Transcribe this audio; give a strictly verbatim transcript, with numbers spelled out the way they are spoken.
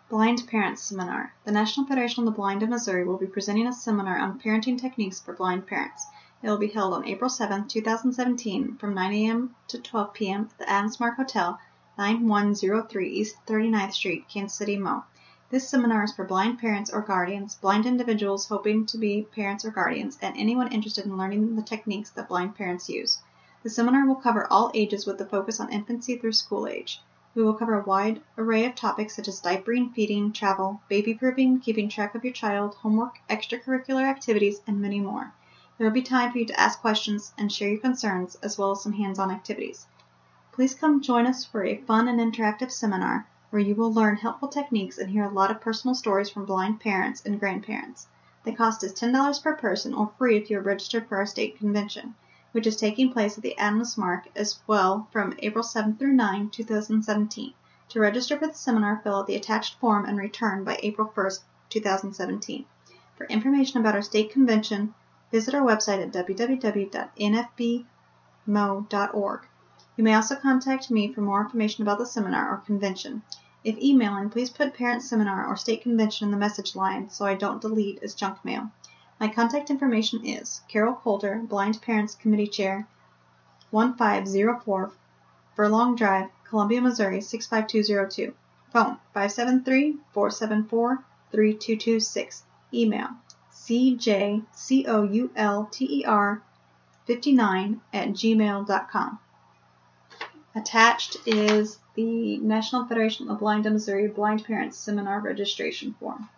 Blind Parents Seminar. The National Federation of the Blind of Missouri will be presenting a seminar on parenting techniques for blind parents. It will be held on April seventh, two thousand seventeen from nine a m to twelve p m at the Adams Mark Hotel, nine one zero three East thirty-ninth Street, Kansas City, Mo. This seminar is for blind parents or guardians, blind individuals hoping to be parents or guardians, and anyone interested in learning the techniques that blind parents use. The seminar will cover all ages with a focus on infancy through school age. We will cover a wide array of topics such as diapering, feeding, travel, baby-proofing, keeping track of your child, homework, extracurricular activities, and many more. There will be time for you to ask questions and share your concerns, as well as some hands-on activities. Please come join us for a fun and interactive seminar where you will learn helpful techniques and hear a lot of personal stories from blind parents and grandparents. The cost is ten dollars per person or free if you are registered for our state convention, which is taking place at the Adams Mark as well from April seventh through ninth, two thousand seventeen. To register for the seminar, fill out the attached form and return by April first, two thousand seventeen. For information about our state convention, visit our website at w w w dot n f b mo dot org. You may also contact me for more information about the seminar or convention. If emailing, please put Parent Seminar or State Convention in the message line so I don't delete as junk mail. My contact information is Carol Coulter, Blind Parents Committee Chair, one five zero four Furlong Drive, Columbia, Missouri six five two zero two. Phone five seven three, four seven four, three two two six. Email c j coulter fifty-nine at gmail dot com. Attached is the National Federation of the Blind of Missouri Blind Parents Seminar registration form.